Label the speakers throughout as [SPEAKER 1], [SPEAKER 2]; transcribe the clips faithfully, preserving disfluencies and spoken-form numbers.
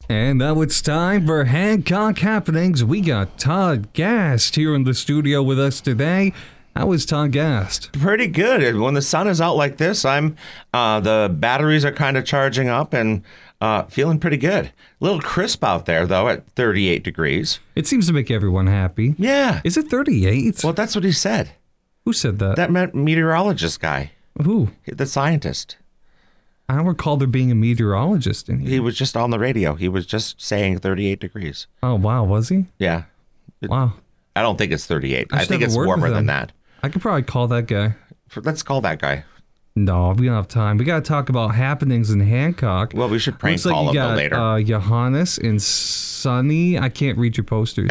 [SPEAKER 1] And now it's time for Hancock Happenings. We got Todd Gast here in the studio with us today. How is Todd Gast?
[SPEAKER 2] Pretty good. When the sun is out like this, I'm uh, the batteries are kind of charging up and uh, feeling pretty good. A little crisp out there, though, at thirty-eight degrees.
[SPEAKER 1] It seems to make everyone happy.
[SPEAKER 2] Yeah.
[SPEAKER 1] Is it thirty-eight?
[SPEAKER 2] Well, that's what he said.
[SPEAKER 1] Who said that?
[SPEAKER 2] That me- meteorologist guy.
[SPEAKER 1] Who?
[SPEAKER 2] The scientist.
[SPEAKER 1] I don't recall there being a meteorologist in here.
[SPEAKER 2] He was just on the radio. He was just saying thirty-eight degrees.
[SPEAKER 1] Oh, wow. Was he?
[SPEAKER 2] Yeah.
[SPEAKER 1] Wow.
[SPEAKER 2] I don't think it's thirty-eight.
[SPEAKER 1] I
[SPEAKER 2] I,
[SPEAKER 1] should
[SPEAKER 2] think
[SPEAKER 1] have a
[SPEAKER 2] it's
[SPEAKER 1] word
[SPEAKER 2] warmer
[SPEAKER 1] with
[SPEAKER 2] than
[SPEAKER 1] him.
[SPEAKER 2] that.
[SPEAKER 1] I could probably call that guy.
[SPEAKER 2] Let's call that guy.
[SPEAKER 1] No, we don't have time. We got to talk about happenings in Hancock.
[SPEAKER 2] Well, we should prank
[SPEAKER 1] Looks
[SPEAKER 2] call
[SPEAKER 1] like you
[SPEAKER 2] him
[SPEAKER 1] got,
[SPEAKER 2] later.
[SPEAKER 1] Uh, Johannes and Sunny. I can't read your posters.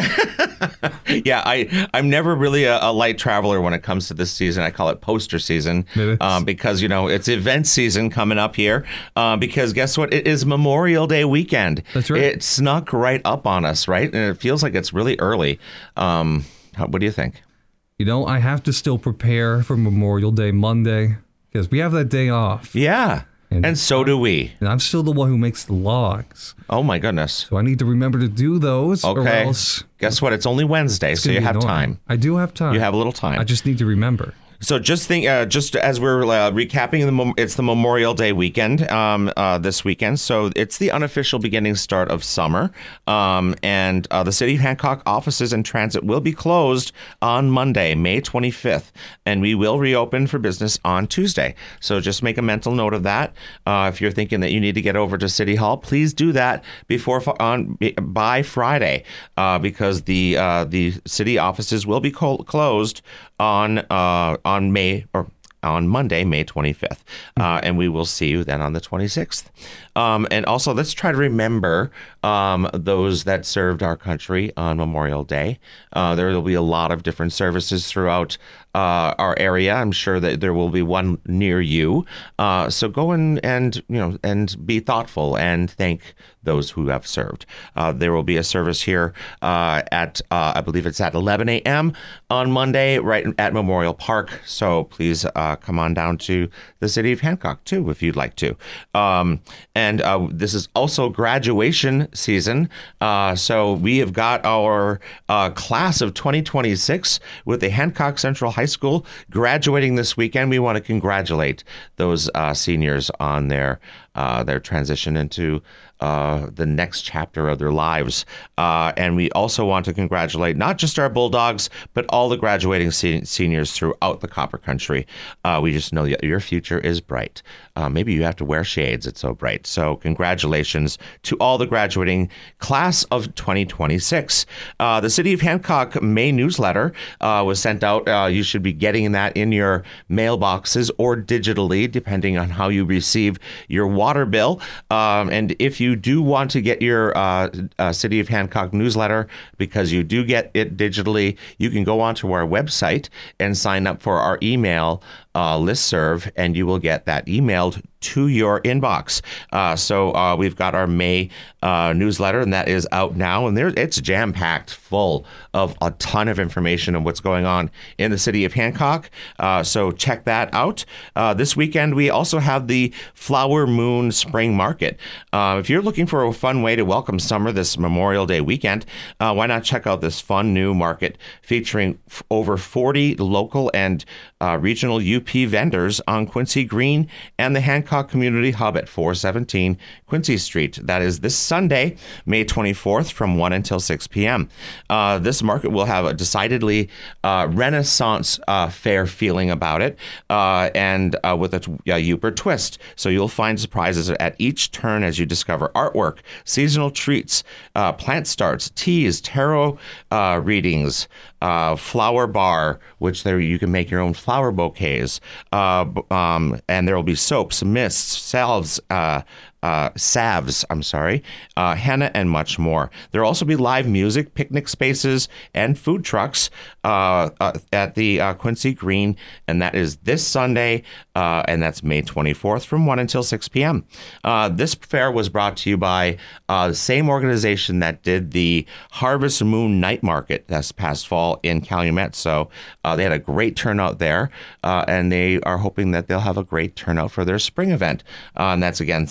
[SPEAKER 2] Yeah, I, I'm never really a, a light traveler when it comes to this season. I call it poster season um, because, you know, it's event season coming up here uh, because guess what? It is Memorial Day weekend.
[SPEAKER 1] That's right.
[SPEAKER 2] It snuck right up on us, right? And it feels like it's really early. Um, how, what do you think?
[SPEAKER 1] You know, I have to still prepare for Memorial Day Monday because we have that day off.
[SPEAKER 2] Yeah, and, and so do we.
[SPEAKER 1] And I'm still the one who makes the logs.
[SPEAKER 2] Oh, my goodness.
[SPEAKER 1] So I need to remember to do those.
[SPEAKER 2] Okay.
[SPEAKER 1] Or else
[SPEAKER 2] Guess what? It's only Wednesday, so you have
[SPEAKER 1] annoying.
[SPEAKER 2] time.
[SPEAKER 1] I do have time.
[SPEAKER 2] You have a little time.
[SPEAKER 1] I just need to remember.
[SPEAKER 2] So just think, uh, just as we're uh, recapping, the mem- it's the Memorial Day weekend um, uh, this weekend. So it's the unofficial beginning start of summer. Um, and uh, the City of Hancock offices and transit will be closed on Monday, May twenty-fifth. And we will reopen for business on Tuesday. So just make a mental note of that. Uh, if you're thinking that you need to get over to City Hall, please do that before on by Friday, uh, because the uh, the city offices will be co- closed on uh, on May or on Monday, May twenty-fifth. Uh, and we will see you then on the twenty-sixth. Um, and also, let's try to remember um, those that served our country on Memorial Day. Uh, there will be a lot of different services throughout uh, our area. I'm sure that there will be one near you. Uh, so go in and, you know, and be thoughtful and thank those who have served. Uh, there will be a service here uh, at, uh, I believe it's at eleven a.m. on Monday, right at Memorial Park. So please uh, come on down to the City of Hancock, too, if you'd like to. Um, and uh, this is also graduation season. Uh, so we have got our uh, class of twenty twenty-six with the Hancock Central High School graduating this weekend. We want to congratulate those uh, seniors on their uh, their transition into uh, the next chapter of their lives. Uh, and we also want to congratulate not just our Bulldogs, but all the graduating se- seniors throughout the Copper Country. Uh, we just know that your future is bright. Uh, maybe you have to wear shades. It's so bright. So congratulations to all the graduating class of twenty twenty-six. Uh, the City of Hancock May newsletter uh, was sent out. Uh, you should be getting that in your mailboxes or digitally, depending on how you receive your water bill. Um, and if you do want to get your uh, uh, City of Hancock newsletter, because you do get it digitally, you can go onto our website and sign up for our email uh, listserv, and you will get that emailed to your inbox. Uh, so uh, we've got our May uh, newsletter, and that is out now, and there it's jam-packed full of a ton of information on what's going on in the City of Hancock. Uh, so check that out. Uh, this weekend, we also have the Flower Moon Spring Market. Uh, if you're looking for a fun way to welcome summer this Memorial Day weekend, uh, why not check out this fun new market featuring f- over forty local and uh, regional U P vendors on Quincy Green and the Hancock Community Hub at four seventeen Quincy Street. That is this Sunday, May twenty-fourth from one until six p.m. Uh, this market will have a decidedly uh, Renaissance uh, fair feeling about it uh, and uh, with a, a Yooper twist. So you'll find surprises at each turn as you discover artwork, seasonal treats, uh, plant starts, teas, tarot uh, readings, uh, flower bar, which there you can make your own flower bouquets, uh, um, and there will be soaps, mists, salves, uh, uh, salves, I'm sorry, uh, henna, and much more. There will also be live music, picnic spaces, and food trucks uh, uh, at the uh, Quincy Green, and that is this Sunday, uh, and that's May twenty-fourth from one until six p.m. Uh, this fair was brought to you by uh, the same organization that did the Harvest Moon Night Market this past fall in Calumet. So uh, they had a great turnout there, uh, and they are hoping that they'll have a great turnout for their spring event. Uh, and that's again this Sunday.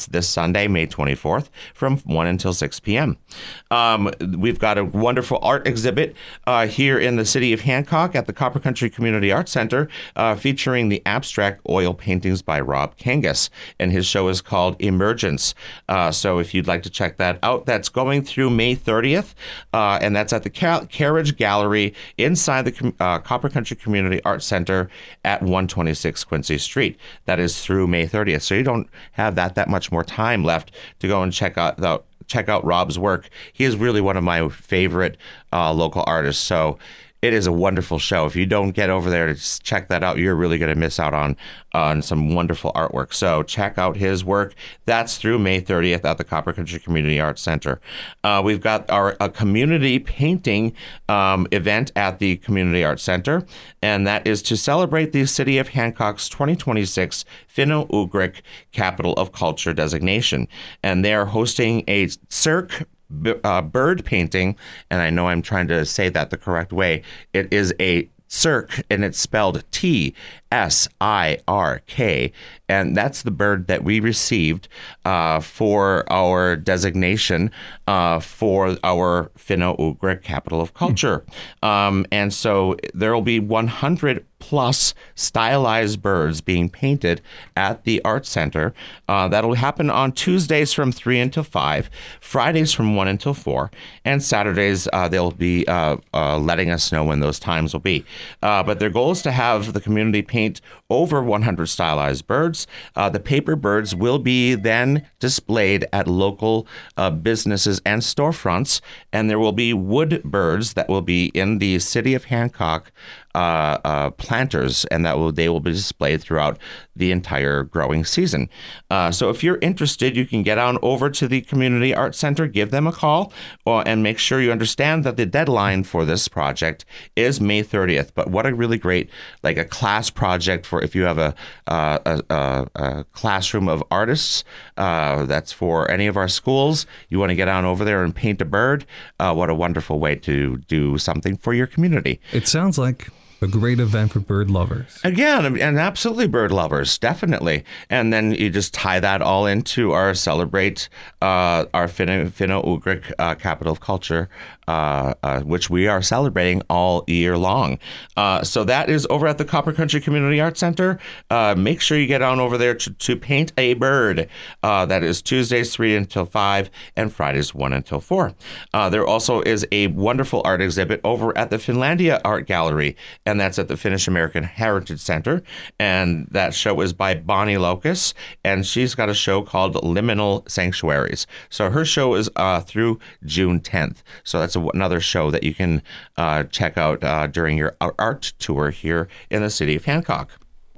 [SPEAKER 2] Sunday, May twenty-fourth, from one until six p.m. Um, we've got a wonderful art exhibit uh, here in the city of Hancock at the Copper Country Community Arts Center, uh, featuring the abstract oil paintings by Rob Kangas, and his show is called Emergence. Uh, so if you'd like to check that out, that's going through May thirtieth, uh, and that's at the Car- Carriage Gallery inside the uh, Copper Country Community Arts Center at one twenty-six Quincy Street. That is through May thirtieth, so you don't have that that much more time left to go and check out the check out Rob's work. He is really one of my favorite uh, local artists. So it is a wonderful show. If you don't get over there to check that out, you're really going to miss out on on some wonderful artwork. So check out his work. That's through May thirtieth at the Copper Country Community Arts Center. Uh, we've got our a community painting um, event at the Community Arts Center, and that is to celebrate the City of Hancock's twenty twenty-six Finno-Ugric Capital of Culture designation. And they're hosting a Cirque Uh, bird painting, and I know I'm trying to say that the correct way. It is a Cirque, and it's spelled T S I R K, and that's the bird that we received uh, for our designation uh, for our Finno-Ugric Capital of Culture. Mm. Um, and so there will be one hundred plus stylized birds being painted at the Art Center. Uh, that'll happen on Tuesdays from three until five, Fridays from one until four, and Saturdays uh, they'll be uh, uh, letting us know when those times will be. Uh, but their goal is to have the community paint over one hundred stylized birds. Uh, the paper birds will be then displayed at local uh, businesses and storefronts, and there will be wood birds that will be in the City of Hancock Uh, uh, planters, and that will they will be displayed throughout the entire growing season. Uh, so if you're interested, you can get on over to the Community Arts Center, give them a call, or, and make sure you understand that the deadline for this project is May thirtieth. But what a really great, like a class project for if you have a, uh, a, a, a classroom of artists, uh, that's for any of our schools. You want to get on over there and paint a bird. Uh, what a wonderful way to do something for your community.
[SPEAKER 1] It sounds like a great event for bird lovers.
[SPEAKER 2] Again, and absolutely bird lovers, definitely. And then you just tie that all into our celebrate uh, our Finno, Finno-Ugric uh, Capital of Culture, uh, uh, which we are celebrating all year long. Uh, so that is over at the Copper Country Community Arts Center. Uh, make sure you get on over there to, to paint a bird. Uh, that is Tuesdays three until five and Fridays one until four. Uh, there also is a wonderful art exhibit over at the Finlandia Art Gallery, and that's at the Finnish American Heritage Center. And that show is by Bonnie Locus, and she's got a show called Liminal Sanctuaries. So her show is uh, through June tenth. So that's a, another show that you can uh, check out uh, during your art tour here in the city of Hancock.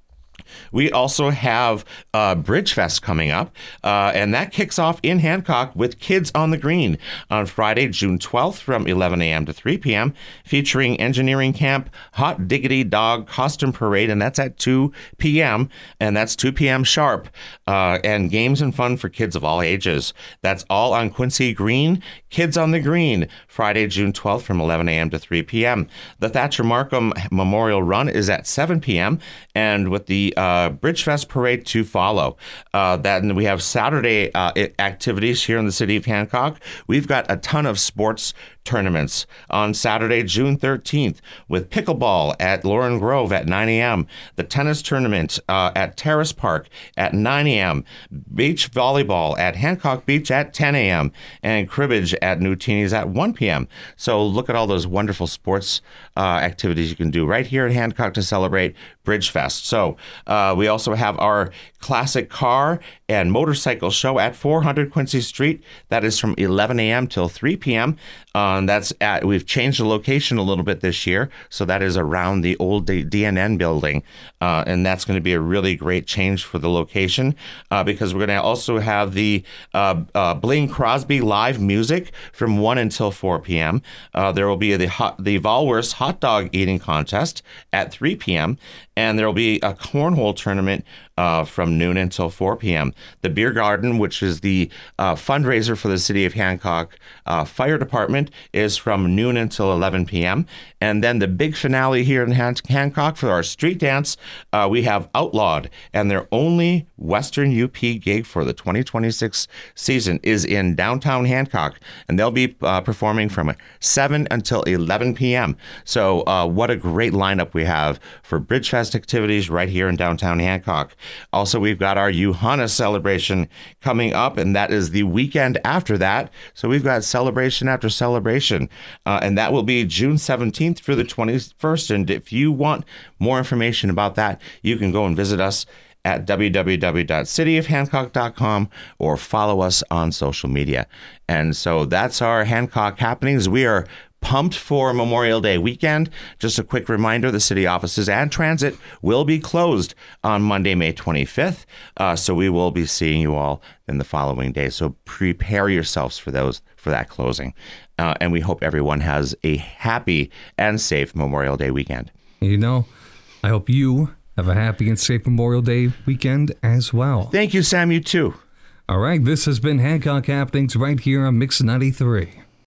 [SPEAKER 2] We also have uh, Bridgefest coming up, uh, and that kicks off in Hancock with Kids on the Green on Friday, June twelfth from eleven a.m. to three p.m., featuring engineering camp, hot diggity dog costume parade, and that's at two p.m., and that's two p.m. sharp, uh, and games and fun for kids of all ages. That's all on Quincy Green. Kids on the Green, Friday, June twelfth from eleven a.m. to three p.m. The Thatcher Markham Memorial Run is at seven p.m., and with the uh, Bridgefest Parade to follow. Uh, that and we have Saturday uh, activities here in the city of Hancock. We've got a ton of sports tournaments on Saturday, June thirteenth, with pickleball at Lauren Grove at nine a.m., the tennis tournament uh, at Terrace Park at nine a.m., beach volleyball at Hancock Beach at ten a.m., and cribbage at Nutini's at one p.m. So look at all those wonderful sports uh, activities you can do right here at Hancock to celebrate Bridgefest. So uh, we also have our classic car and motorcycle show at four hundred Quincy Street. That is from eleven a.m. till three p.m. Um, that's at, we've changed the location a little bit this year, so that is around the old D N N building, uh, and that's going to be a really great change for the location uh, because we're going to also have the uh, uh, Bling Crosby live music from one until four p.m. Uh, there will be the hot, the Volworths hot dog eating contest at three p.m., and there will be a cornhole tournament Uh, from noon until four p.m. The Beer Garden, which is the uh, fundraiser for the City of Hancock uh, Fire Department, is from noon until eleven p.m. And then the big finale here in Han- Hancock for our street dance, uh, we have Outlawed, and their only Western U P gig for the twenty twenty-six season is in downtown Hancock, and they'll be uh, performing from seven until eleven p.m. So uh, what a great lineup we have for Bridgefest activities right here in downtown Hancock. Also, we've got our Yuhana celebration coming up, and that is the weekend after that. So we've got celebration after celebration, uh, and that will be June seventeenth through the twenty-first. And if you want more information about that, you can go and visit us at w w w dot city of hancock dot com or follow us on social media. And so that's our Hancock happenings. We are pumped for Memorial Day weekend. Just a quick reminder, the city offices and transit will be closed on Monday, May twenty-fifth. Uh, so we will be seeing you all in the following day. So prepare yourselves for those for that closing. Uh, and we hope everyone has a happy and safe Memorial Day weekend.
[SPEAKER 1] You know, I hope you have a happy and safe Memorial Day weekend as well.
[SPEAKER 2] Thank you, Sam. You too.
[SPEAKER 1] All right, this has been Hancock Happenings right here on Mix ninety-three.